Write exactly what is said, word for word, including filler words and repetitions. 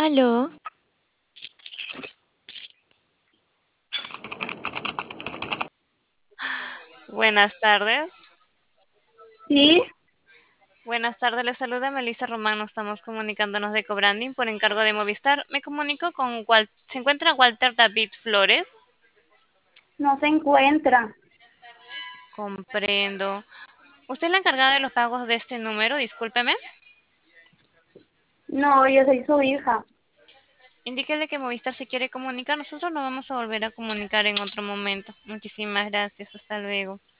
Aló, Buenas tardes. sí, Buenas tardes, les saluda Melissa Román. Nos estamos comunicándonos de Cobranding por encargo de Movistar. Me comunico con Wal- ¿Se encuentra Walter David Flores? no se encuentra. Comprendo. ¿Usted es la encargada de los pagos de este número? Discúlpeme. No, yo soy su hija. Indíquele que Movistar se quiere comunicar. Nosotros nos vamos a volver a comunicar en otro momento. Muchísimas gracias. Hasta luego.